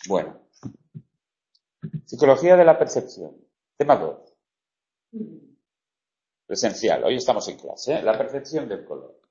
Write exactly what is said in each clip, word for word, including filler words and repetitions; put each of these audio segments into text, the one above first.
Bueno. Psicología de la percepción. Tema dos. Esencial. Hoy estamos en clase, ¿eh? La percepción del color.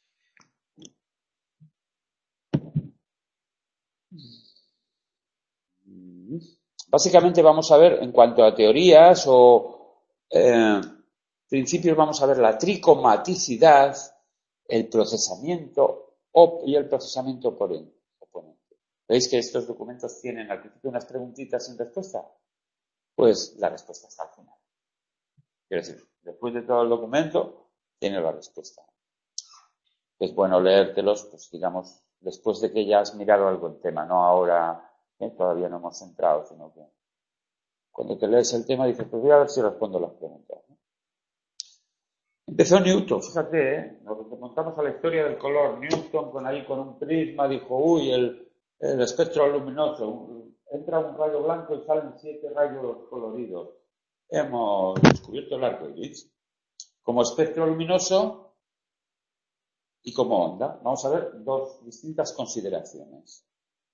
Básicamente vamos a ver, en cuanto a teorías o eh, principios, vamos a ver la tricomaticidad, el procesamiento op y el procesamiento oponente. ¿Veis que estos documentos tienen al principio unas preguntitas sin respuesta? Pues la respuesta está al final. Quiero decir, después de todo el documento, tiene la respuesta. Es bueno leértelos, pues digamos, después de que ya has mirado algo en tema, no ahora que todavía no hemos entrado, sino que cuando te lees el tema dices, pues voy a ver si respondo las preguntas, ¿no? Empezó Newton, fíjate, ¿eh? Nos remontamos a la historia del color. Newton con ahí con un prisma dijo, uy, el, el espectro luminoso, entra un rayo blanco y salen siete rayos coloridos. Hemos descubierto el arco iris como espectro luminoso y como onda. Vamos a ver dos distintas consideraciones.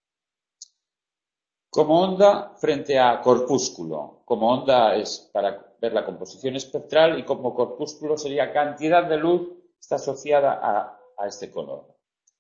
Como onda frente a corpúsculo. Como onda es para ver la composición espectral y como corpúsculo sería cantidad de luz que está asociada a, a este color.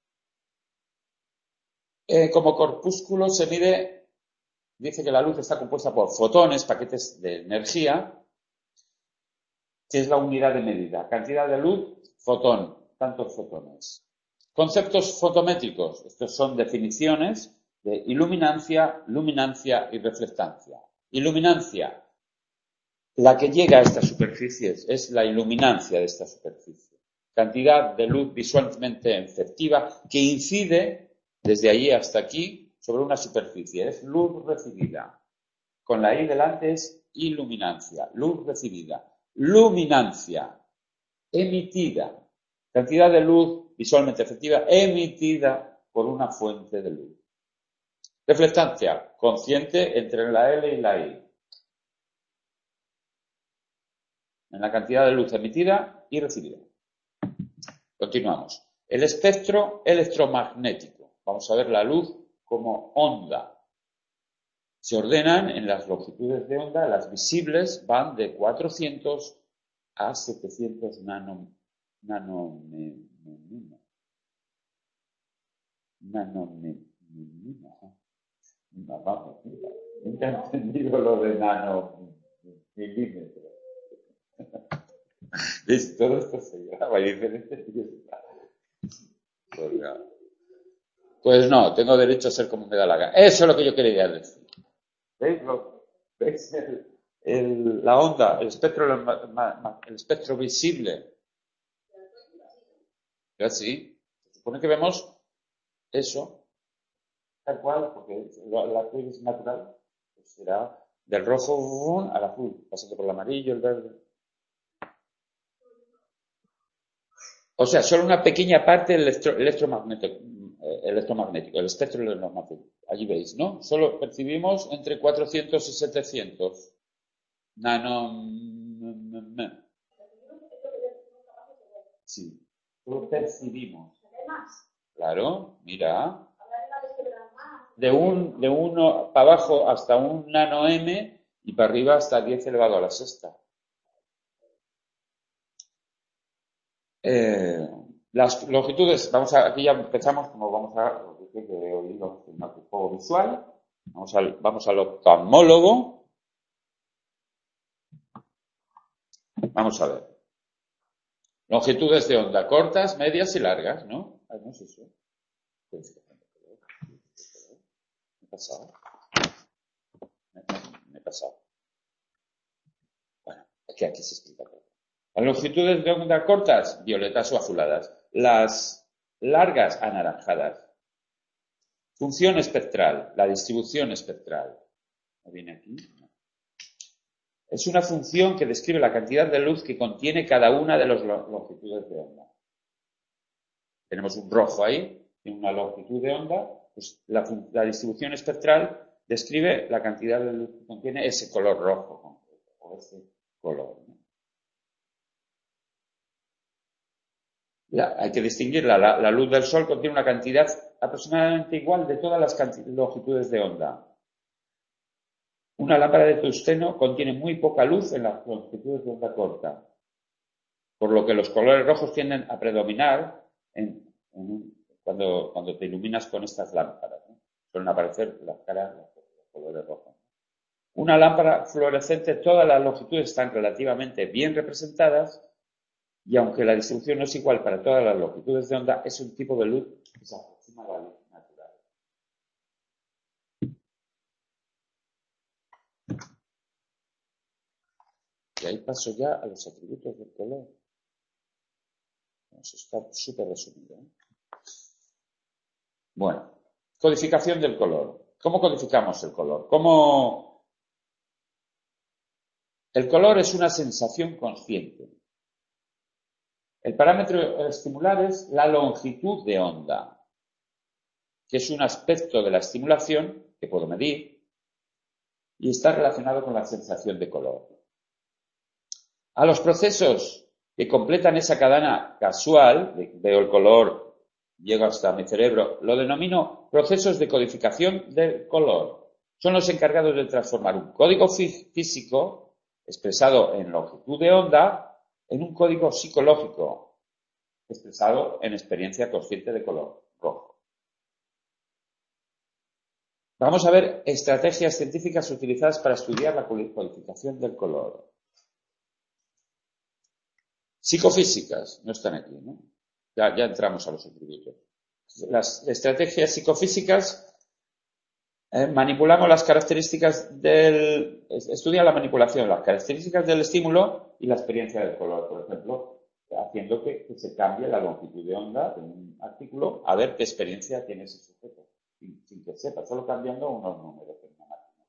Eh, como corpúsculo se mide, dice que la luz está compuesta por fotones, paquetes de energía, que es la unidad de medida. Cantidad de luz, fotón, tantos fotones. Conceptos fotométricos, estos son definiciones de iluminancia, luminancia y reflectancia. Iluminancia, la que llega a estas superficies, es la iluminancia de esta superficie. Cantidad de luz visualmente efectiva que incide desde allí hasta aquí sobre una superficie. Es luz recibida. Con la I delante es iluminancia, luz recibida. Luminancia, emitida. Cantidad de luz visualmente efectiva emitida por una fuente de luz. Reflectancia, consciente entre la L y la I. En la cantidad de luz emitida y recibida. Continuamos. El espectro electromagnético. Vamos a ver la luz como onda. Se ordenan en las longitudes de onda, las visibles van de cuatrocientos a setecientos nano, nanomenos. Nanomenos. Vamos, nunca he entendido lo de nanomilímetros. ¿Ves? Todo esto se graba y diferente. Pues no. Pues no, tengo derecho a ser como me da la gana. Eso es lo que yo quería decir. ¿Veis? ¿Veis el, el, la onda, el espectro, el espectro visible? Así. Se supone que vemos eso, tal cual, porque la luz es natural, pues será del rojo al azul, pasando por el amarillo, el verde. O sea, solo una pequeña parte del electro, electromagnético, electromagnético, el espectro electromagnético. Allí veis, ¿no? Solo percibimos entre cuatrocientos y setecientos nanomenos. Sí, solo percibimos. Claro, mira. De un, de uno para abajo hasta un nano m y para arriba hasta diez elevado a la sexta. Eh, las longitudes, vamos a, aquí ya empezamos, como vamos a, que he oído un juego visual, vamos al, vamos al oftalmólogo, vamos a ver. Longitudes de onda cortas, medias y largas, ¿no? Ay, no es eso. ¿Me he pasado? Me, me, me he pasado. Bueno, es que aquí se explica todo. Las longitudes de onda cortas, violetas o azuladas. Las largas, anaranjadas. Función espectral, la distribución espectral. ¿No viene aquí? No. Es una función que describe la cantidad de luz que contiene cada una de las longitudes de onda. Tenemos un rojo ahí, en una longitud de onda, pues la, la distribución espectral describe la cantidad de luz que contiene ese color rojo, o ese color, ¿no? Ya, hay que distinguirla. La, la luz del sol contiene una cantidad aproximadamente igual de todas las longitudes de onda. Una lámpara de tungsteno contiene muy poca luz en las longitudes de onda corta, por lo que los colores rojos tienden a predominar en, en, cuando, cuando te iluminas con estas lámparas, ¿no? Suelen aparecer las caras, los, los colores rojos. Una lámpara fluorescente, todas las longitudes están relativamente bien representadas, y aunque la distribución no es igual para todas las longitudes de onda, es un tipo de luz que se aproxima a la luz natural. Y ahí paso ya a los atributos del color. Eso está súper resumido, ¿eh? Bueno, codificación del color. ¿Cómo codificamos el color? ¿Cómo? El color es una sensación consciente. El parámetro a estimular es la longitud de onda, que es un aspecto de la estimulación que puedo medir y está relacionado con la sensación de color. A los procesos que completan esa cadena casual, veo el color, llego hasta mi cerebro, lo denomino procesos de codificación del color. Son los encargados de transformar un código físico expresado en longitud de onda en un código psicológico expresado en experiencia consciente de color rojo. Vamos a ver estrategias científicas utilizadas para estudiar la codificación del color. Psicofísicas, no están aquí, ¿no? Ya, ya entramos a los atributos. Las estrategias psicofísicas eh, manipulamos las características del... Estudian la manipulación, las características del estímulo y la experiencia del color, por ejemplo, haciendo que, que se cambie la longitud de onda de un artículo a ver qué experiencia tiene ese sujeto, sin, sin que sepa, solo cambiando unos números en una máquina.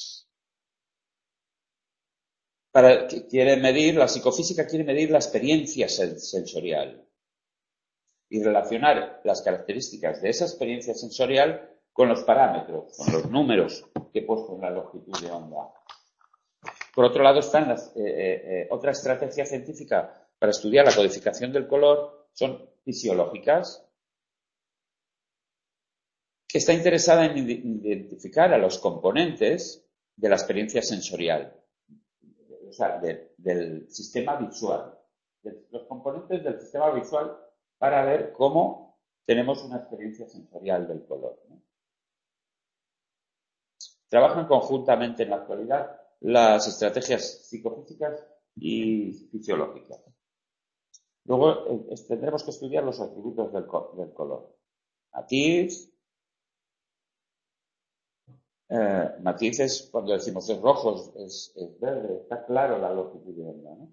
Para, quiere medir, la psicofísica quiere medir la experiencia sensorial y relacionar las características de esa experiencia sensorial con los parámetros, con los números que he puesto en la longitud de onda. Por otro lado, están las, eh, eh, otra estrategia científica para estudiar la codificación del color, son fisiológicas, que está interesada en identificar a los componentes de la experiencia sensorial, o sea, de, del sistema visual, de los componentes del sistema visual para ver cómo tenemos una experiencia sensorial del color, ¿no? Trabajan conjuntamente en la actualidad las estrategias psicofísicas y fisiológicas. Luego eh, tendremos que estudiar los atributos del, del color. Matiz. Eh, matiz es cuando decimos es rojo, es, es verde, está claro la longitud de onda, ¿no?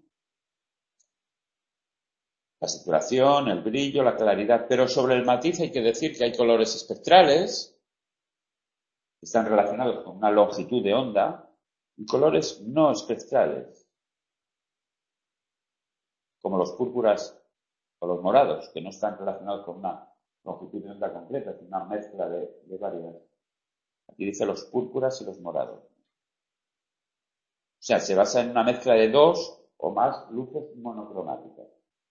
La saturación, el brillo, la claridad. Pero sobre el matiz hay que decir que hay colores espectrales que están relacionados con una longitud de onda y colores no espectrales, como los púrpuras o los morados, que no están relacionados con una longitud de onda completa, sino una mezcla de, de varias. Aquí dice los púrpuras y los morados. O sea, se basa en una mezcla de dos o más luces monocromáticas.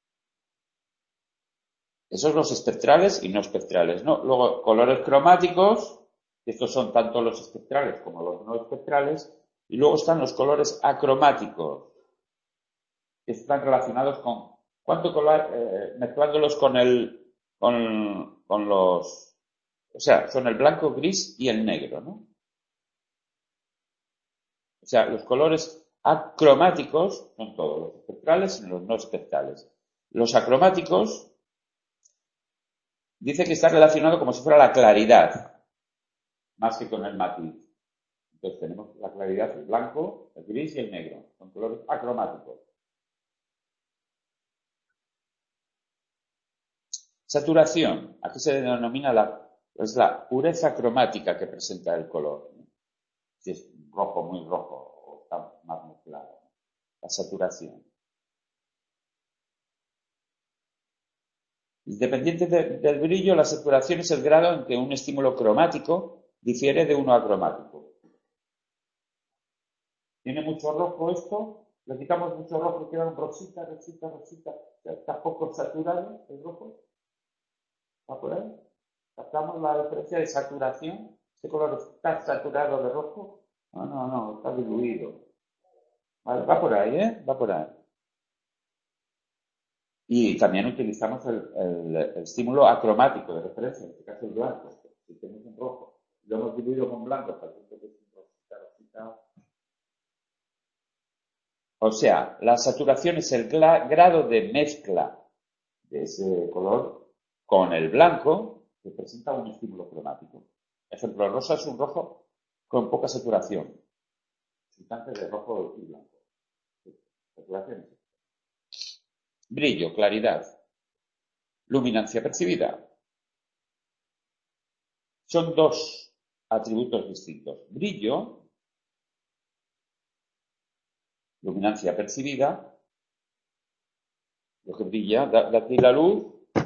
Esos los espectrales y no espectrales, ¿no? Luego, colores cromáticos, estos son tanto los espectrales como los no espectrales, y luego están los colores acromáticos, que están relacionados con cuánto color, eh, mezclándolos con el, con, con los, o sea, son el blanco, gris y el negro, ¿no? O sea, los colores acromáticos son todos los espectrales y los no espectrales. Los acromáticos dice que está relacionado como si fuera la claridad, más que con el matiz. Entonces tenemos la claridad, el blanco, el gris y el negro. Son colores acromáticos. Saturación. Aquí se denomina la, es la pureza cromática que presenta el color, ¿no? Si es rojo, muy rojo, o está más mezclado. La saturación. Independiente de, del brillo, la saturación es el grado en que un estímulo cromático difiere de uno acromático. Tiene mucho rojo esto, le quitamos mucho rojo y queda un rosita, rosita, rosita. Está poco saturado el rojo. ¿Va por ahí? Captamos la diferencia de saturación. Este color está saturado de rojo No, no, no, está diluido. Vale, va por ahí, ¿eh? Va por ahí. Y también utilizamos el, el, el estímulo acromático de referencia, en este caso el blanco. Si tenemos un rojo, lo hemos diluido con blanco para que es un rosita, rosita. O sea, la saturación es el grado de mezcla de ese color con el blanco que presenta un estímulo cromático. Ejemplo, el rosa es un rojo con poca saturación. Sustancias de rojo y blanco. Saturación. Brillo, claridad. Luminancia percibida. Son dos atributos distintos. Brillo, luminancia percibida, lo que brilla, da, da aquí la luz,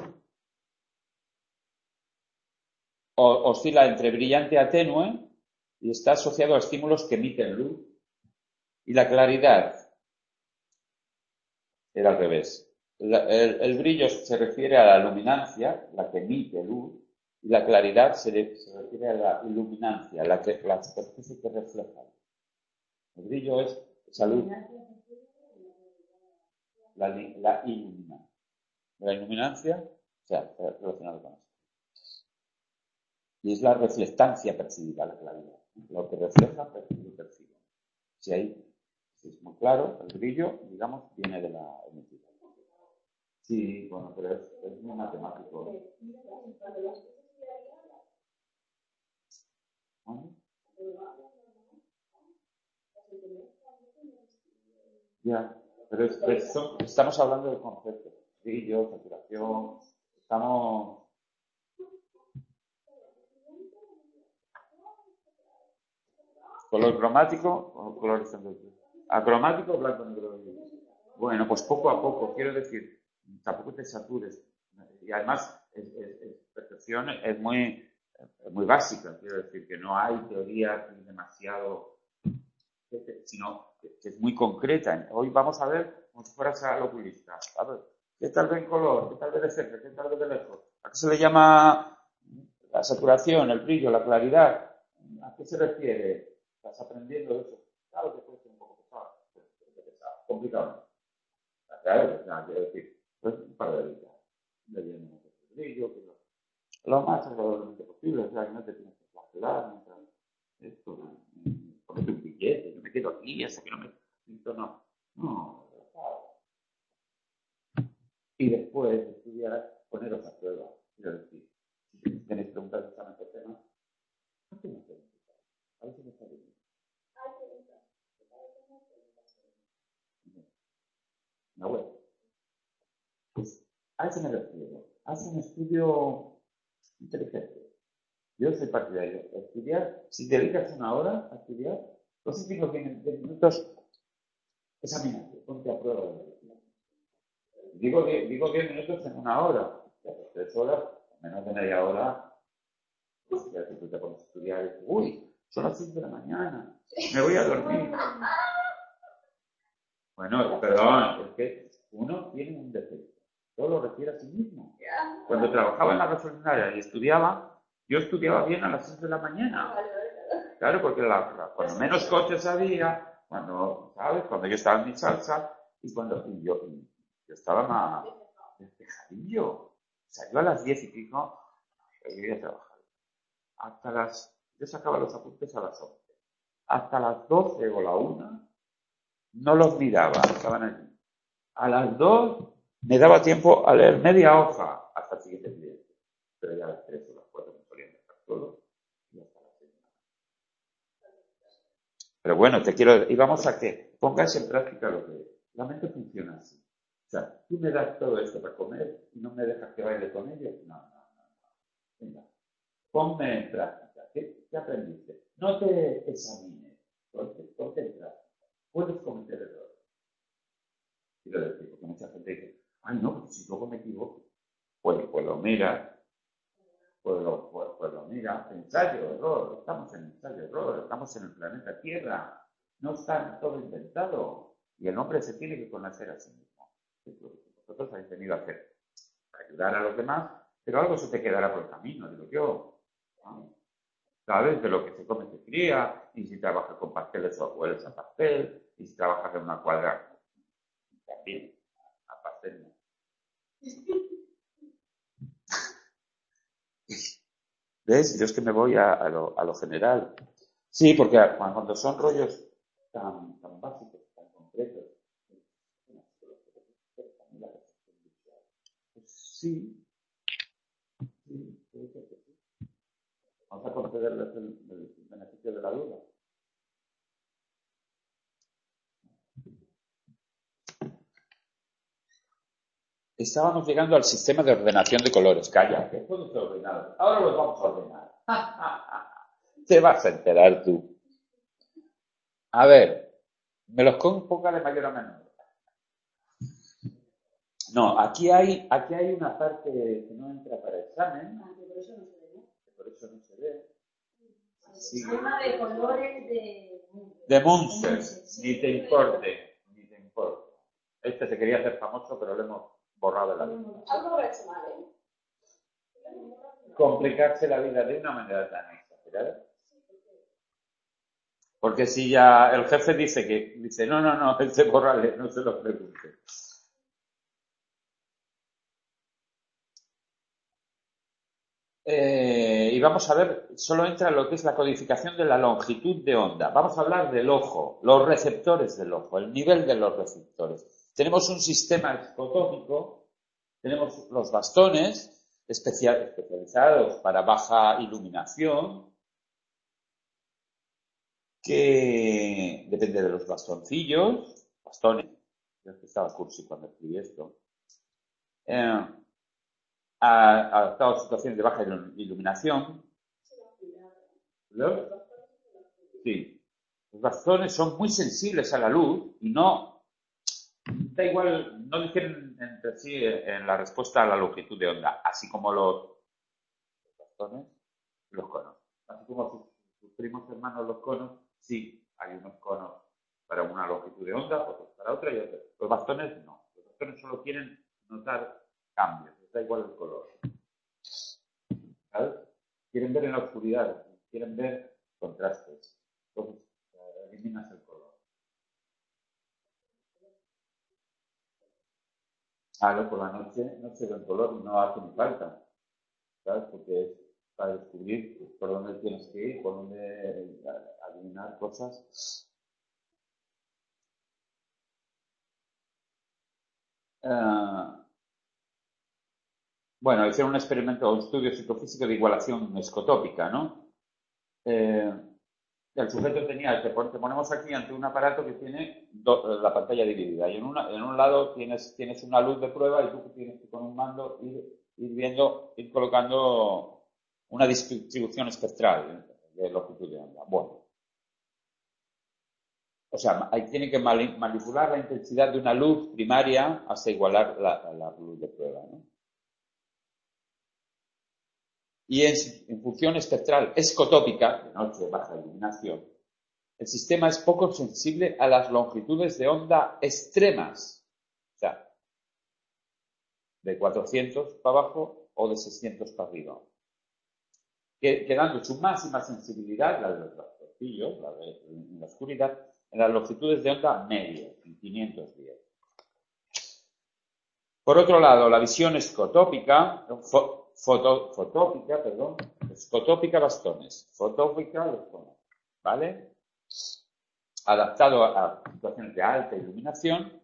o, oscila entre brillante y tenue y está asociado a estímulos que emiten luz. Y la claridad era al revés. La, el, el brillo se refiere a la luminancia, la que emite luz, y la claridad se, le, se refiere a la iluminancia, la, que, la superficie que refleja. El brillo es esa luz. La, la iluminancia. La iluminancia, o sea, relacionado con eso. Y es la reflectancia percibida, la claridad. Lo que refleja, percibe y percibe. Si ahí si es muy claro, el brillo, digamos, viene de la emitida. Sí, bueno, pero es, es muy matemático. ¿Vale? Ya, pero es, es, son, estamos hablando de conceptos. Brillo, saturación, estamos... ¿Color cromático o color estándar? Acromático, blanco, negro. Bueno, pues poco a poco, quiero decir, tampoco te satures. Y además, es, es, es, percepción es muy, es muy básica, quiero decir, que no hay teoría demasiado, sino que, que es muy concreta. Hoy vamos a ver como si fueras al oculista. A ver, ¿qué tal ve en color? ¿Qué tal ve de cerca? ¿Qué tal ve de lejos? ¿A qué se le llama la saturación, el brillo, la claridad? ¿A qué se refiere? ¿Estás aprendiendo eso? Claro que puede ser un poco pesado, pesado complicado. Claro, o sea, quiero decir, pues un par de horitas. Le viene el brillo, que lo, lo más agradablemente posible, o sea, que no te tienes que flagelar mientras esto, ponete un billete, yo me quedo aquí hasta que no me siento, no. No, y después estudiar, poneros a prueba. Quiero decir, si tenéis preguntas exactamente el tema, ¿por qué no preguntáis? A ver si me está bien. La web. Pues a eso me refiero. Haz un estudio inteligente. Yo soy partidario. Estudiar, si te dedicas una hora a estudiar, los últimos diez minutos, examinate, ponte a prueba. Digo diez minutos en una hora. Tres horas, menos de media hora, pues ya si tú te pones a estudiar y dices, uy, son las cinco de la mañana, me voy a dormir. Bueno, perdón, es que uno tiene un defecto. Todo lo refiere a sí mismo. Cuando trabajaba en la gasolinaria y estudiaba, yo estudiaba bien a las seis de la mañana. Claro, porque la, la, cuando menos coches había, cuando, ¿sabes? Cuando yo estaba en mi salsa y cuando y yo, y yo estaba más despejadillo. O sea, yo a las diez y pico yo iba a trabajar. Hasta las, yo sacaba los apuntes a las once. Hasta las doce o la una no los miraba, estaban allí. A las dos me daba tiempo a leer media hoja hasta el siguiente cliente. Pero ya a las tres o las cuatro me solían dejar solo y hasta las seis. Pero bueno, te quiero, y vamos a que pongas en práctica lo que es. La mente funciona así. O sea, tú me das todo esto para comer y no me dejas que baile con ellos. No, no, no, no. Venga, ponme en práctica. ¿Qué, qué aprendiste? No te examines, ponte, ponte en práctica. Puedes cometer errores. Quiero decir, porque mucha gente dice, ay no, si luego me equivoco, pues, pues lo mira, pues lo, pues, pues lo mira, ensayo, error, estamos en ensayo, error, estamos en el planeta Tierra, no está todo inventado, y el hombre se tiene que conocer a sí mismo. Es lo que vosotros habéis venido a hacer, para ayudar a los demás, pero algo se te quedará por el camino, digo yo. ¿No? ¿sabes? De lo que se come se cría, y si trabajas con pasteles o hueles a pastel, y si trabajas en una cuadra, también a pastel no. ¿Ves? Yo es que me voy a, a, lo, a lo general. Sí, porque cuando son rollos tan, tan básicos, tan concretos, pues sí, sí, puede ser que sí. Vamos a concederles el, el beneficio de la duda. Estábamos llegando al sistema de ordenación de colores. Calla, que todo está ordenado. Ahora los vamos a ordenar. Te vas a enterar tú. A ver, me los ponga de mayor a menor. No, aquí hay, aquí hay una parte que no entra para examen. Ah, que por eso no se ve, ¿no? Por eso no se ve. Sí. Sistema de colores de... De Munster, ni te importe, ni te importe. Este se quería hacer famoso, pero lo hemos borrado de la vida. Algo lo he hecho mal, ¿eh? Complicarse la vida de una manera tan exagerada. Porque si ya el jefe dice que, dice, no, no, no, este borrale, no se lo pregunte. Eh, y vamos a ver, solo entra lo que es la codificación de la longitud de onda. Vamos a hablar del ojo, los receptores del ojo, el nivel de los receptores. Tenemos un sistema escotópico, tenemos los bastones especial, especializados para baja iluminación, que depende de los bastoncillos, bastones, yo estaba cursi cuando escribí esto, eh, adaptado a situaciones de baja iluminación. ¿Los? Sí. Los bastones son muy sensibles a la luz y no, da igual, no difieren entre sí en la respuesta a la longitud de onda, así como los, los bastones, los conos. Así como sus, sus primos hermanos los conos, sí, hay unos conos para una longitud de onda, otros para otra y otros. Los bastones no. Los bastones solo quieren notar cambios, les da igual el color. ¿Sabes? Quieren ver en la oscuridad, quieren ver contrastes. Entonces, eh, eliminas el color. Claro, por la noche no se ve el color y no hace ni falta. ¿Sabes? Porque es para descubrir por dónde tienes que ir, por dónde adivinar cosas. Uh, bueno, hicieron un experimento, un estudio psicofísico de igualación escotópica, ¿no? Eh, el sujeto tenía, te, te ponemos aquí ante un aparato que tiene do, la pantalla dividida y en, una, en un lado tienes, tienes una luz de prueba y tú tienes que con un mando ir, ir viendo, ir colocando una distribución espectral de longitud de onda. Bueno. O sea, ahí tiene que manipular la intensidad de una luz primaria hasta igualar la, la luz de prueba, ¿no? Y en, en función espectral escotópica, de noche, baja iluminación, el sistema es poco sensible a las longitudes de onda extremas, o sea, de cuatrocientos para abajo o de seiscientos para arriba, quedando su máxima sensibilidad, la de los bastorcillos, la de en la oscuridad, en las longitudes de onda media, en quinientos diez. Por otro lado, la visión escotópica, fo, foto, fotópica, perdón, escotópica bastones, fotópica los conos, ¿vale? Adaptado a situaciones de alta iluminación.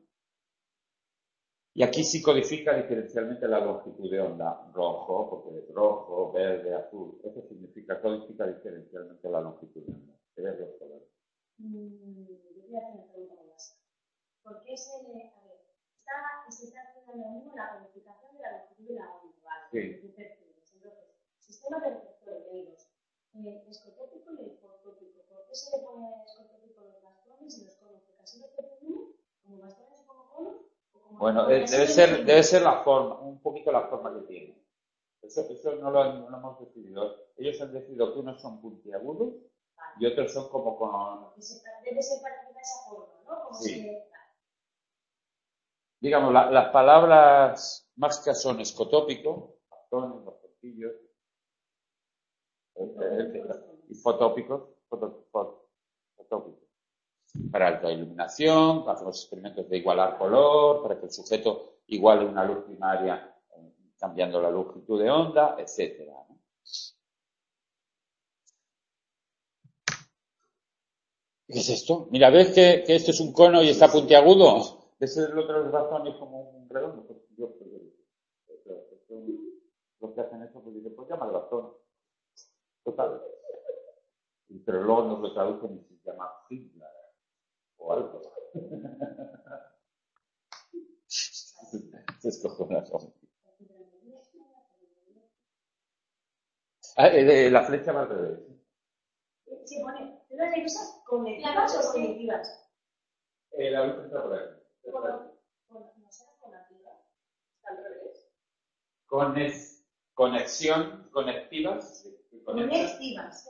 Y aquí sí codifica diferencialmente la longitud de onda. Rojo, porque es rojo, verde, azul. Eso significa, codifica diferencialmente la longitud de onda. ¿Te ves los colores? Mm, yo voy a hacer una pregunta más. ¿Por qué se le... A ver, está, se está haciendo lo mismo la codificación de la longitud de la onda, ¿vale? Sí. Entonces, sistema de receptores de hilos. Eh, escotópico y fotópico. ¿Por qué se le pone escotópico los bastones y los conos? Porque así lo tenemos como bastones y como conos. Bueno, eh, debe ser, debe ser la forma, un poquito la forma que tiene. Eso, eso no, lo, no lo hemos decidido. Ellos han decidido que unos son puntiagudos vale. Y otros son como con... Debe ser parecida a esa forma, ¿no? Como sí. Se... Digamos, la, las palabras mágicas son escotópico, bastones, los portillos, y fotópicos, foto, foto, fotópicos. Para alta iluminación, hacemos experimentos de igualar color, para que el sujeto iguale una luz primaria eh, cambiando la longitud de onda, etcétera, ¿no? ¿Qué es esto? Mira, ¿ves que, que esto es un cono y está puntiagudo? ¿Ves el otro de los bastones como un redondo? Pues yo, pues, los que hacen eso, pues dicen, pues llama el bastón. Total. Pero luego nos lo traducen y se llama Hitler o algo. Es cojonazo. Ah, eh, la flecha va al revés. Sí, pone, ¿células nerviosas conectivas o cognitivas? Eh, la luz está por aquí. ¿No será conativa? ¿Está al revés? Conex, conexión, conectivas. Conectivas.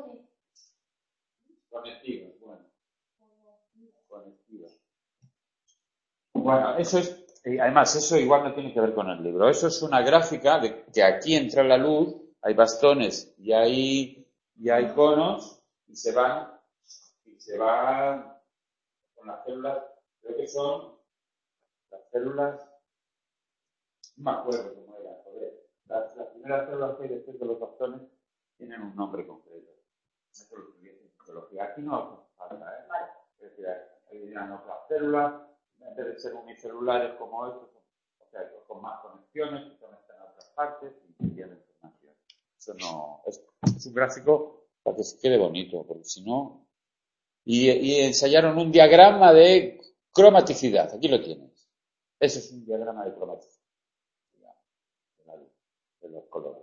Conectivas, bueno. Conectivas. Bueno, eso es, además, eso igual no tiene que ver con el libro. Eso es una gráfica de que aquí entra la luz, hay bastones y hay, y hay conos, y se van, y se van con las células, creo que son las células, no me acuerdo cómo era, joder. Las, las primeras células que hay después de los bastones tienen un nombre concreto. Eso lo estudié en fisiología. Aquí no hace falta, ¿eh? Vale. Es decir, ahí dirán otras células, en vez de ser unicelulares como estos, o sea, con más conexiones, que conectan a otras partes y tienen información. Eso no, es, es un gráfico para que se quede bonito, porque si no... Y, y ensayaron un diagrama de cromaticidad, aquí lo tienes. Ese es un diagrama de cromaticidad, de, la luz, de los colores.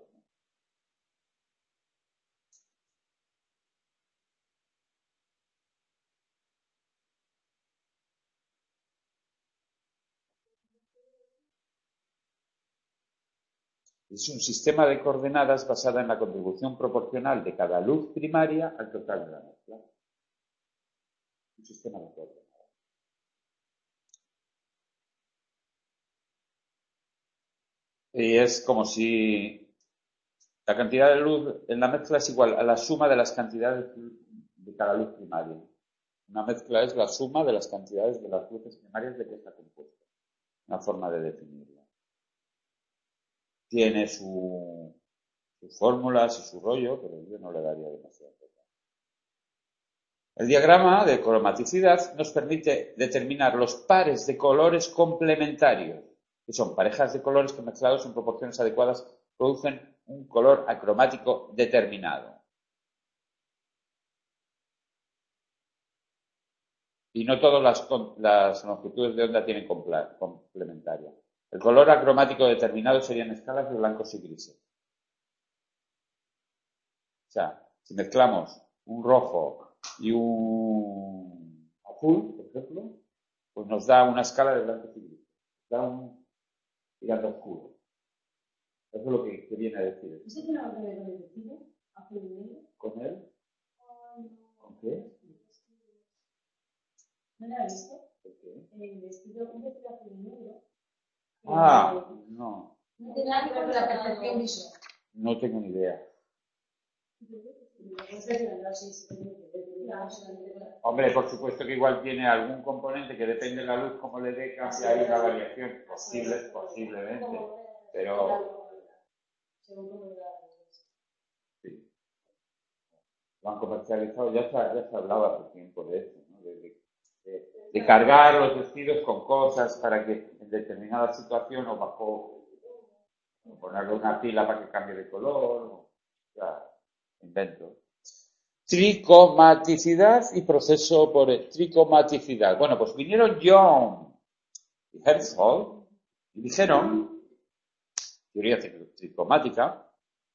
Es un sistema de coordenadas basada en la contribución proporcional de cada luz primaria al total de la mezcla. Un sistema de coordenadas. Y es como si la cantidad de luz en la mezcla es igual a la suma de las cantidades de cada luz primaria. Una mezcla es la suma de las cantidades de las luces primarias de que está compuesta. Una forma de definirla. Tiene su, sus fórmulas y su rollo, pero yo no le daría demasiado. El diagrama de cromaticidad nos permite determinar los pares de colores complementarios, que son parejas de colores que mezclados en proporciones adecuadas producen un color acromático determinado. Y no todas las, las longitudes de onda tienen complementaria. El color acromático determinado serían escalas de blancos y grises. O sea, si mezclamos un rojo y un azul, por ejemplo, pues nos da una escala de blancos y grises. Da un tirando oscuro. Eso es lo que, que viene a decir. ¿Usted tiene algo que ver con el vestido? ¿Azul y negro? ¿Con él? ¿Con qué? ¿No lo ha visto? ¿Por qué? El vestido, un vestido azul y negro. Ah, no. No tiene nada que ver con la percepción visual. No tengo ni idea. Hombre, por supuesto que igual tiene algún componente que depende de la luz, como le dé, cambia ahí la variación. Posible, posiblemente. Pero... Sí. Lo han comercializado, ya se, ya se hablaba hace tiempo de eso, ¿no? De, de, de, de cargar los vestidos con cosas para que en determinada situación o bajo o ponerle una pila para que cambie de color, o, ya, invento. Tricomaticidad y proceso por tricomaticidad. Bueno, pues vinieron Young y Herzog y dijeron, teoría tricomática,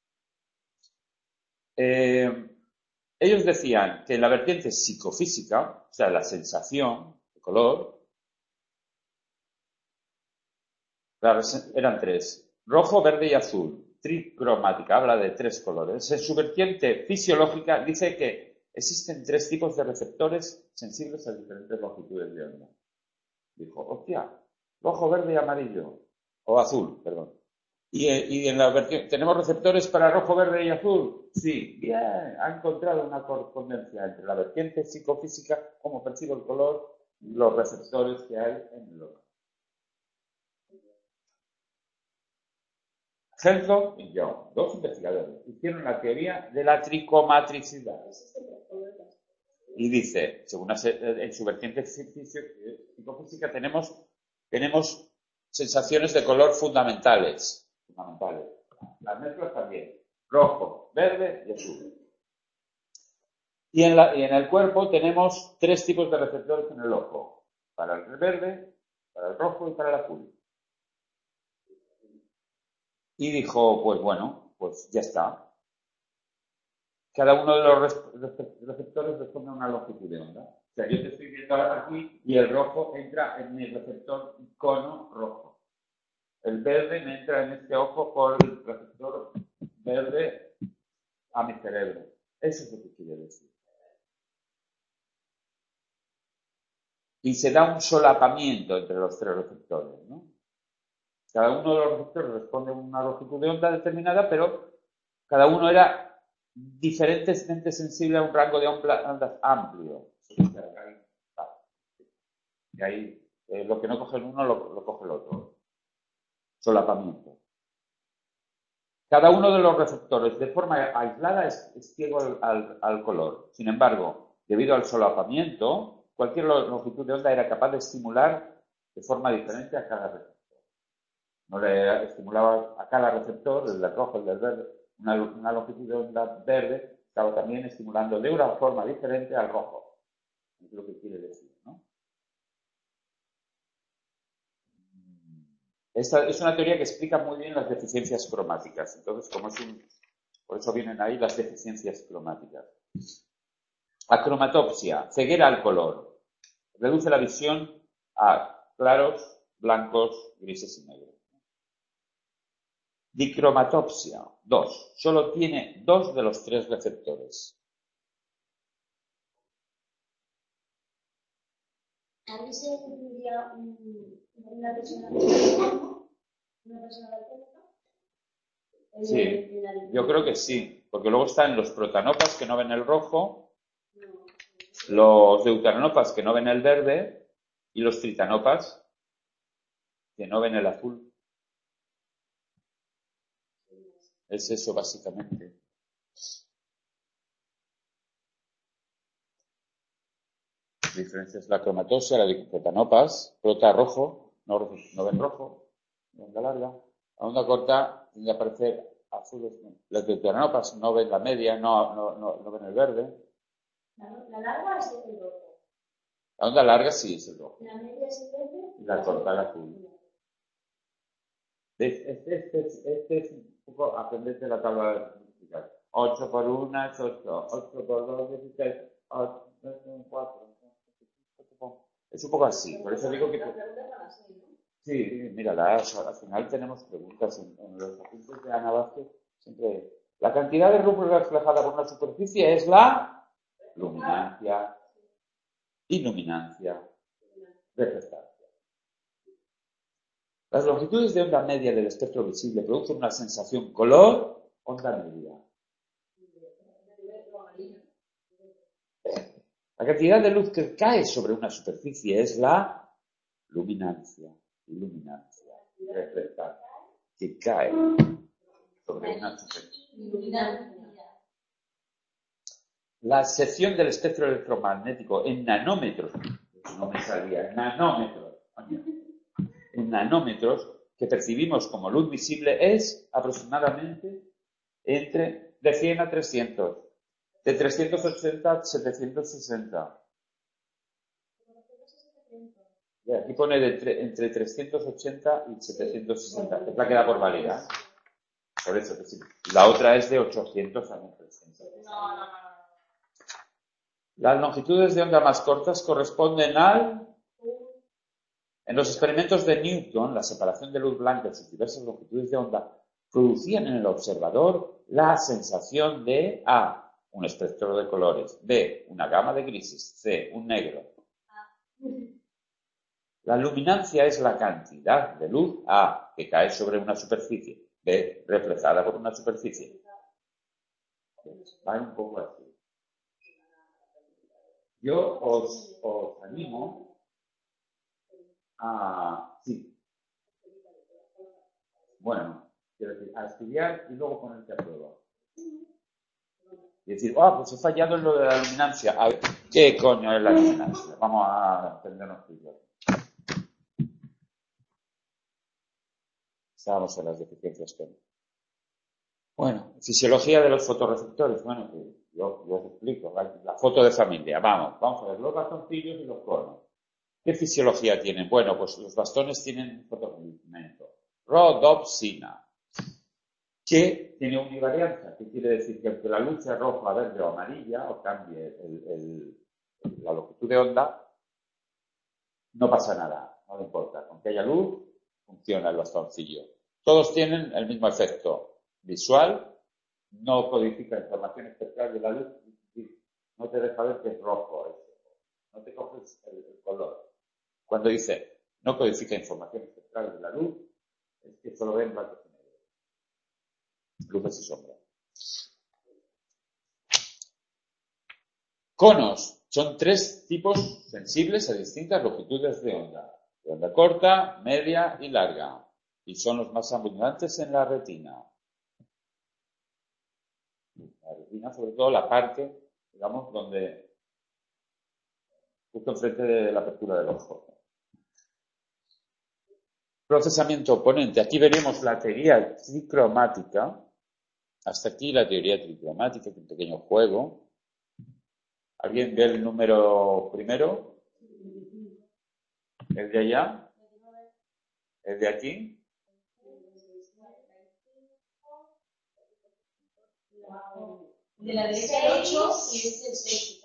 eh, ellos decían que la vertiente psicofísica, o sea, la sensación de color, eran tres, rojo, verde y azul. Tricromática, habla de tres colores. En su vertiente fisiológica dice que existen tres tipos de receptores sensibles a diferentes longitudes de onda. Dijo, hostia, rojo, verde y amarillo. O azul, perdón. Y, y en la vertiente, ¿tenemos receptores para rojo, verde y azul? Sí, bien, ha encontrado una correspondencia entre la vertiente psicofísica, cómo percibo el color, y los receptores que hay en el ojo. Helmholtz y Young, dos investigadores, hicieron la teoría de la tricomatricidad. Y dice, según en su vertiente psicofísica, tenemos, tenemos sensaciones de color fundamentales. fundamentales. Las mezclas también, rojo, verde y azul. Y en, la, y en el cuerpo tenemos tres tipos de receptores en el ojo, para el verde, para el rojo y para el azul. Y dijo, pues bueno, pues ya está. Cada uno de los receptores responde a una longitud de onda. O sea, yo te estoy viendo aquí y el rojo entra en mi receptor cono rojo. El verde me entra en este ojo por el receptor verde a mi cerebro. Eso es lo que quiere decir. Y se da un solapamiento entre los tres receptores, ¿no? Cada uno de los receptores responde a una longitud de onda determinada, pero cada uno era diferentemente sensible a un rango de ondas amplio. Y ahí eh, lo que no coge el uno lo, lo coge el otro. Solapamiento. Cada uno de los receptores de forma aislada es, es ciego al, al, al color. Sin embargo, debido al solapamiento, cualquier longitud de onda era capaz de estimular de forma diferente a cada receptor. No le estimulaba a cada receptor, el del rojo, el del verde, una, una longitud de onda verde, estaba también estimulando de una forma diferente al rojo. Es lo que quiere decir, ¿no? Esta es una teoría que explica muy bien las deficiencias cromáticas. Entonces, como es un... Por eso vienen ahí las deficiencias cromáticas. Acromatopsia, ceguera al color. Reduce la visión a claros, blancos, grises y negros. Dicromatopsia, dos. Solo tiene dos de los tres receptores. ¿A mí se incluiría una persona daltónica? ¿Una persona daltónica? Sí, yo creo que sí, porque luego están los protanopas que no ven el rojo, los deuteranopas que no ven el verde y los tritanopas que no ven el azul. Es eso básicamente. La diferencia es la cromatopsia, la de protanopas, prota rojo, no, no ven rojo, onda larga. A onda corta tiende a aparecer azules. Las deuteranopas no ven la media, no, no, no, no ven el verde. La, la larga es el rojo. La onda larga sí es el rojo. La media es el verde. Y la corta el azul. Este, este, este, este es un poco aprender de la tabla de multiplicar. ocho por uno es ocho, ocho por dos es dieciséis, ocho, cuatro, es un poco así, por eso digo que... Sí, mira, la, al final tenemos preguntas en, en los apuntes de Ana Vázquez. Siempre, la cantidad de luz reflejada por una superficie es la luminancia, iluminancia, reflectancia. Las longitudes de onda media del espectro visible producen una sensación color, onda media. La cantidad de luz que cae sobre una superficie es la luminancia, iluminancia, reflectancia, que cae sobre una superficie. La sección del espectro electromagnético en nanómetros, no me salía, nanómetros, en nanómetros, que percibimos como luz visible es aproximadamente entre de cien a trescientos, de trescientos ochenta a setecientos sesenta. Y aquí pone de tre, entre trescientos ochenta y setecientos sesenta, es la que da por válida. Por eso que sí. La otra es de ochocientos a mil trescientos. No, no, no. Las longitudes de onda más cortas corresponden al... En los experimentos de Newton, la separación de luz blanca en sus diversas longitudes de onda producían en el observador la sensación de A, un espectro de colores, B, una gama de grises, C, un negro. La luminancia es la cantidad de luz A que cae sobre una superficie, ve reflejada por una superficie. Va un poco así. Yo os, os animo a, sí, bueno, quiero decir, a estudiar y luego ponerte a prueba. Y decir, ah, oh, pues he fallado en lo de la luminancia. A ver, ¿qué coño es la luminancia? Vamos a entendernos tú y yo. Estábamos en las deficiencias que Bueno, fisiología de los fotorreceptores. Bueno, yo, yo os explico. La, la foto de familia. Vamos, vamos a ver los bastoncillos y los conos. ¿Qué fisiología tienen? Bueno, pues los bastones tienen fotofilamento. Rodopsina. Que tiene univarianza. ¿Qué quiere decir? Que aunque la luz sea roja, verde o amarilla, o cambie el, el, la longitud de onda, no pasa nada. No le importa. Aunque haya luz, funciona el bastoncillo. Todos tienen el mismo efecto visual, no codifica información espectral de la luz, no te deja ver que es rojo, no te coges el, el color. Cuando dice no codifica información espectral de la luz, es que solo ven blancos y negros, luces y sombras. Conos son tres tipos sensibles a distintas longitudes de onda, de onda corta, media y larga, y son los más abundantes en la retina. La retina, sobre todo la parte, digamos, donde justo enfrente de la apertura del ojo. Procesamiento oponente. Aquí veremos la teoría tricromática. Hasta aquí la teoría tricromática, que es un pequeño juego. ¿Alguien ve el número primero? ¿El de allá? ¿El de aquí? De la derecha el ocho y este el seis.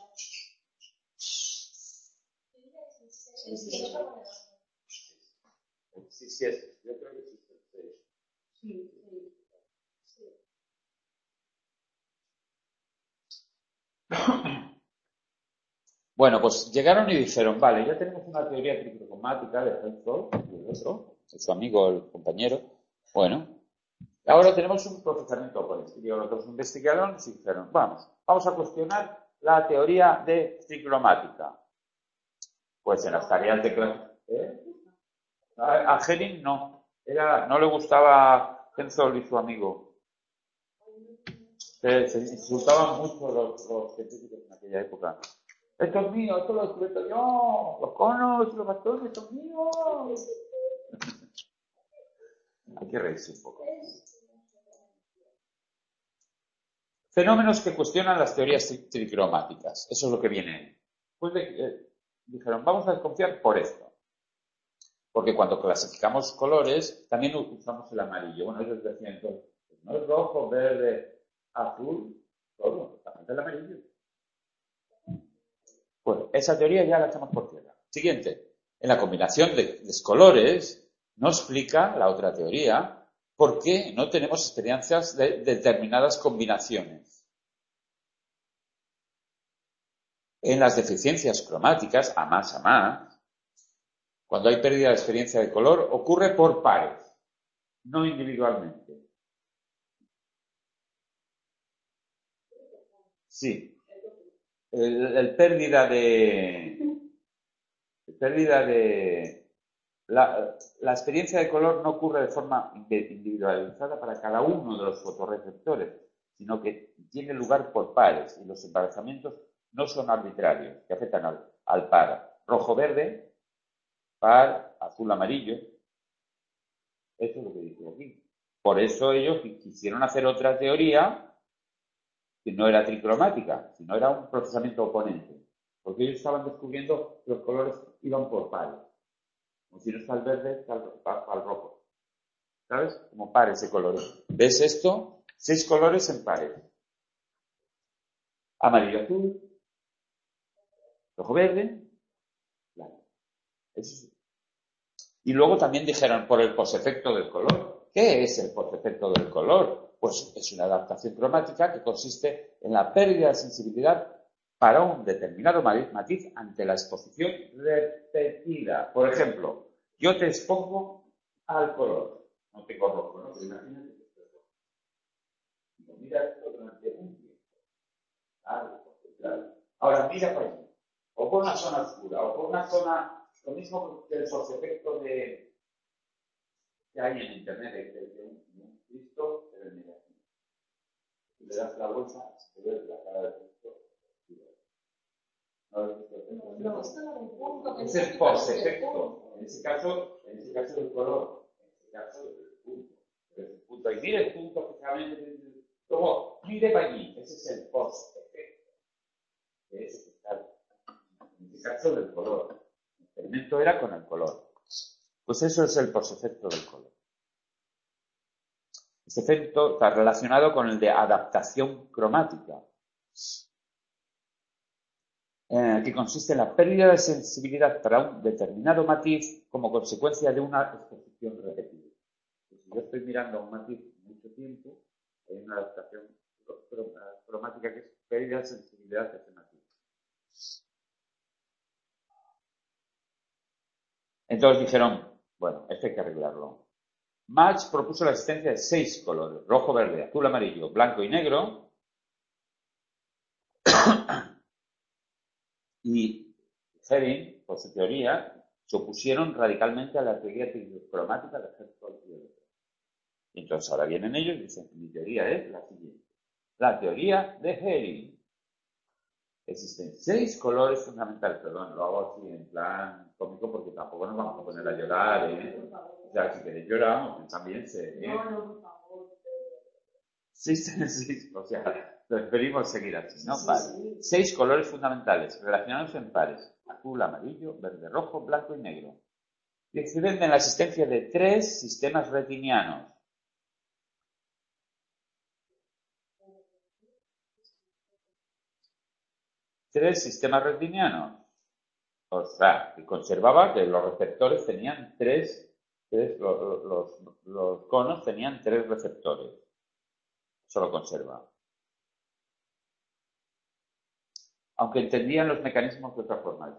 Sí, sí, es. Yo creo que sí es el seis. Sí, sí. Bueno, pues llegaron y dijeron, vale, ya tenemos una teoría tricromática de Helmholtz y el otro, su amigo, el compañero. Bueno, ahora tenemos un procesamiento oponente. Y los otros investigadores y dijeron, vamos, vamos a cuestionar la teoría de tricromática. Pues en las tareas de clase. ¿Eh? A, a Henning no. Era, no le gustaba Helmholtz y su amigo. Se, se insultaban mucho los, los científicos en aquella época. Esto es mío, esto lo he descubierto yo. Los conos, los bastones son míos. Hay que reírse un poco. Fenómenos que cuestionan las teorías tricromáticas. Eso es lo que viene. Pues de, eh, dijeron, vamos a desconfiar por esto. Porque cuando clasificamos colores, también usamos el amarillo. Bueno, ellos decían entonces, no es rojo, verde, azul, todo, el amarillo. Pues esa teoría ya la echamos por tierra. Siguiente. En la combinación de, de colores, no explica la otra teoría por qué no tenemos experiencias de, de determinadas combinaciones. En las deficiencias cromáticas, a más a más, cuando hay pérdida de experiencia de color, ocurre por pares, no individualmente. Sí. El, el pérdida de... El pérdida de... La, la experiencia de color no ocurre de forma individualizada para cada uno de los fotorreceptores, sino que tiene lugar por pares y los embarazamientos no son arbitrarios, que afectan al, al par rojo-verde, par azul-amarillo. Eso es lo que dice aquí. Por eso ellos quisieron hacer otra teoría que no era tricromática, sino era un procesamiento oponente. Porque ellos estaban descubriendo que los colores iban por pares. Como si no está el verde, está el, está el rojo. ¿Sabes? Como pares de colores. ¿Ves esto? Seis colores en pares. Amarillo azul, rojo verde, blanco. Eso sí. Y luego también dijeron por el posefecto del color. ¿Qué es el posefecto del color? Pues es una adaptación cromática que consiste en la pérdida de sensibilidad para un determinado matiz ante la exposición repetida. Por ejemplo, yo te expongo al color. No tengo rojo, ¿no? Pero imagínate que esto mira esto durante un tiempo. Claro, claro. Ahora, mira por aquí. O por una zona oscura, o por una zona, lo mismo que el efecto de que hay en internet de, de, de, un, de un Cristo, pero en negativo. Si le das la vuelta, se ve la cara de Cristo. No, no, no, es el post-efecto. En ese caso, en ese caso el color, en ese caso el punto. Es el punto. Y mire el punto fijamente. Como, mire para allí, ese es el post-efecto. Ese que está. En este caso del color. El experimento era con el color. Pues eso es el post-efecto del color. Este efecto está relacionado con el de adaptación cromática, eh, que consiste en la pérdida de sensibilidad para un determinado matiz como consecuencia de una exposición repetida. Pues si yo estoy mirando un matiz mucho tiempo, hay una adaptación cromática que es pérdida de sensibilidad de ese matiz. Entonces dijeron, bueno, esto hay que arreglarlo. Mach propuso la existencia de seis colores: rojo, verde, azul, amarillo, blanco y negro. Y Hering, por su teoría, se opusieron radicalmente a la teoría cromática de Hertzog y Electron. Y entonces ahora vienen ellos y dicen, mi teoría es la siguiente. La teoría de Hering. Existen seis colores fundamentales. Perdón, lo hago así en plan cómico porque tampoco nos vamos a poner a llorar, ¿eh? O sea, si queréis llorar, también sé, ¿eh? No, no, por favor. Sí, sí, sí. O sea, preferimos seguir así, ¿no? Vale. Seis colores fundamentales, relacionados en pares: azul, amarillo, verde, rojo, blanco y negro. Y existen en la existencia de tres sistemas retinianos. Tres sistemas retinianos. O sea, que conservaba que los receptores tenían tres, tres los, los, los conos tenían tres receptores. Eso lo conserva. Aunque entendían los mecanismos de otra forma.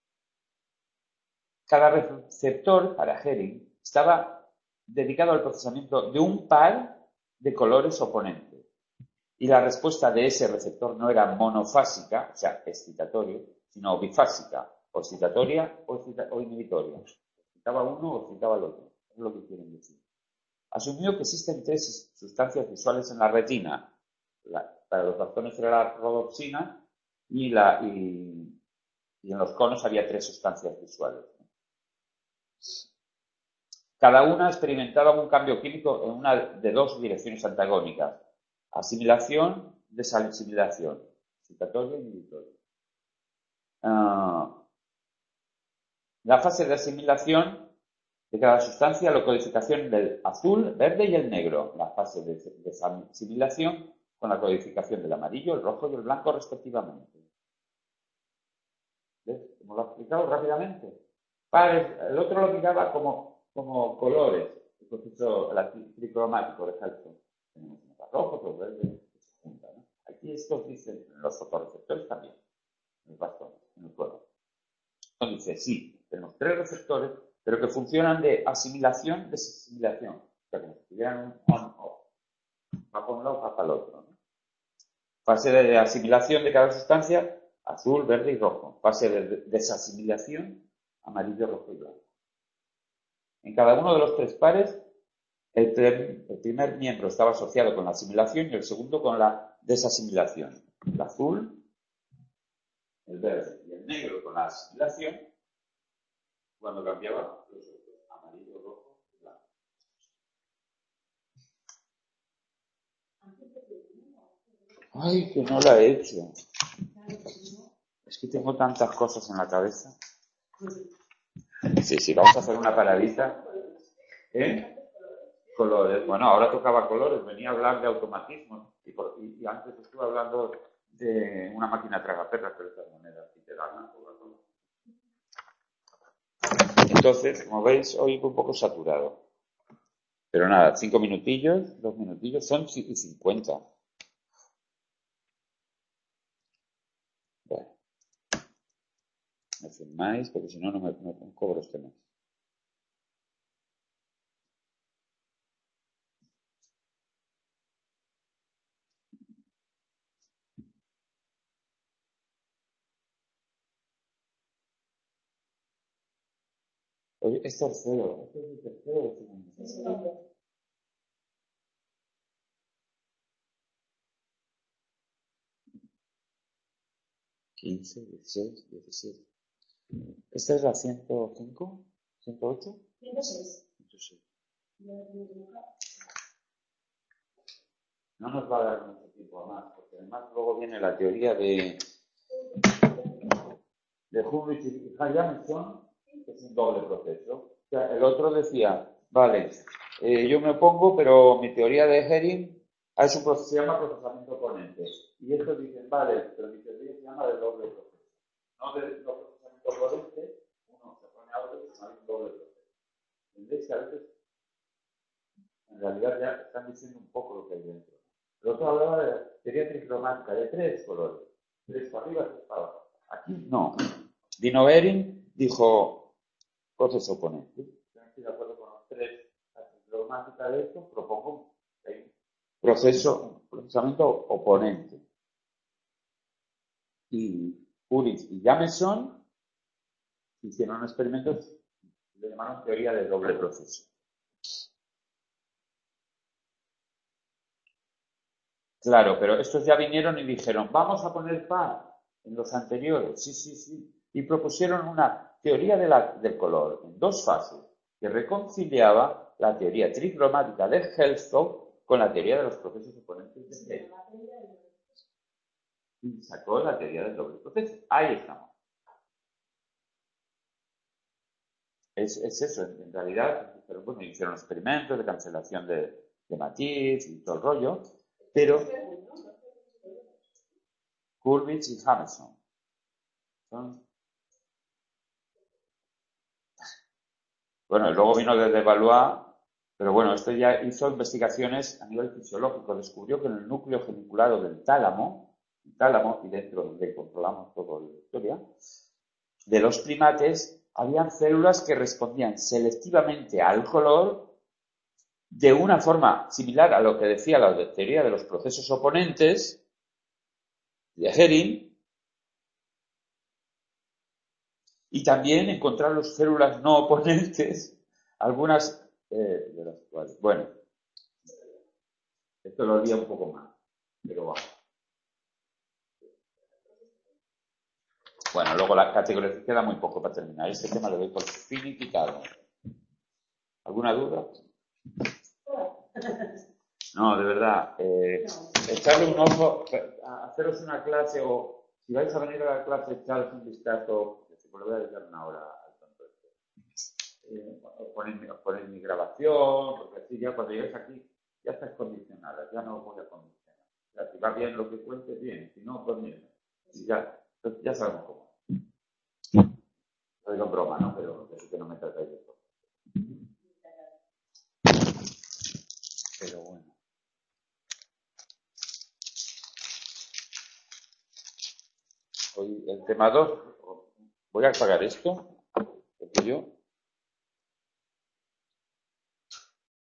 Cada receptor, para Hering, estaba dedicado al procesamiento de un par de colores oponentes. Y la respuesta de ese receptor no era monofásica, o sea, excitatorio, sino bifásica, o excitatoria o, excita o inhibitoria. Excitaba uno o excitaba al otro. Es lo que quieren decir. Asumió que existen tres sustancias visuales en la retina. La, para los bastones era la rodopsina y, la, y, y en los conos había tres sustancias visuales. Cada una experimentaba un cambio químico en una de dos direcciones antagónicas: asimilación, desasimilación, excitatoria y inhibitoria. Uh, la fase de asimilación de cada sustancia, la codificación del azul, verde y el negro. La fase de desasimilación con la codificación del amarillo, el rojo y el blanco respectivamente. ¿Ves? Como lo he explicado rápidamente. El otro lo miraba como, como colores. El proceso tricromático de Hertzog. Tenemos unos rojos, los verdes, que se juntan, ¿no? Aquí estos dicen, los fotorreceptores también, en el bastón, en el color. Entonces dice, sí, tenemos tres receptores, pero que funcionan de asimilación, desasimilación. O sea, como si tuvieran un on-off. Va por un lado, va para el otro, ¿no? Fase de asimilación de cada sustancia, azul, verde y rojo. Fase de desasimilación, amarillo, rojo y blanco. En cada uno de los tres pares, el, pre, el primer miembro estaba asociado con la asimilación y el segundo con la desasimilación. El azul, el verde y el negro con la asimilación, cuando cambiaba los otros, amarillo, rojo y blanco. Ay, que no la he hecho. Es que tengo tantas cosas en la cabeza. Sí, sí, vamos a hacer una paradita. ¿Eh? Colores. Bueno, ahora tocaba colores. Venía a hablar de automatismos. Y, por, y, y antes estuve hablando de una máquina tragaperras, pero estas monedas y te dan una Coca-Cola. Entonces, como veis, hoy un poco saturado. Pero nada, cinco minutillos, dos minutillos, son y cincuenta. Bueno. No firmáis, porque si no, no me, me cobro este mes. Oye, es tercero. Este es el tercero o el segundo. Es el segundo. quince, dieciséis, diecisiete. ¿Esta es la ciento cinco? ¿ciento ocho? ciento seis. ciento seis. No nos va a dar mucho tiempo a más, porque además luego viene la teoría de, de Hurwitz y Jameson, que es un doble proceso. O sea, el otro decía, vale, eh, yo me opongo, pero mi teoría de Herring a eso proceso, se llama procesamiento oponente. Y estos dicen, vale, pero mi teoría se llama de doble proceso. No de no procesamiento oponente, uno se pone a otro y se llama un doble proceso. ¿Entendéis? Que a veces, en realidad, ya están diciendo un poco lo que hay dentro. El otro hablaba de la teoría tricromática de tres colores. Tres para arriba, tres para abajo. Aquí no. Dino Behring dijo proceso oponente. Yo no estoy de acuerdo con los tres. La tricromática de esto propongo un proceso, procesamiento oponente. Y Hurwitz y Jameson hicieron experimentos, le llamaron teoría de doble proceso. Claro, pero estos ya vinieron y dijeron, vamos a poner par en los anteriores. Sí, sí, sí. Y propusieron una teoría de la, del color en dos fases que reconciliaba la teoría tricromática de Helmholtz con la teoría de los procesos oponentes de Hegel. Y sacó la teoría del doble proceso. Ahí estamos. Es, es eso, en realidad, pero bueno, hicieron experimentos de cancelación de, de matiz y todo el rollo, pero Hurwitz y Jameson son... Bueno, y luego vino desde Valois, pero bueno, esto ya hizo investigaciones a nivel fisiológico, descubrió que en el núcleo geniculado del tálamo, el tálamo, y dentro donde controlamos toda la historia, de los primates, habían células que respondían selectivamente al color de una forma similar a lo que decía la teoría de los procesos oponentes de Herring, y también encontraron células no oponentes, algunas eh, de las cuales, bueno, esto lo olvida un poco más, pero bueno. Bueno, luego la categoría queda muy poco para terminar. Este tema lo doy por finiquitado. ¿Alguna duda? No, de verdad. Eh, echarle un ojo, haceros una clase o si vais a venir a la clase, echaros un vistazo, que se lo voy a dedicar una hora al tonto este. Eh, ponéis, ponéis mi grabación, porque así ya cuando llegues aquí ya estáis condicionadas, ya no os voy a condicionar. O sea, si va bien lo que cuentes, bien, si no, pues bien. Y ya, pues ya sabemos cómo. Lo digo en broma, ¿no? Pero es que no me tratáis de eso. Pero bueno. Hoy el tema dos, voy a apagar esto, porque yo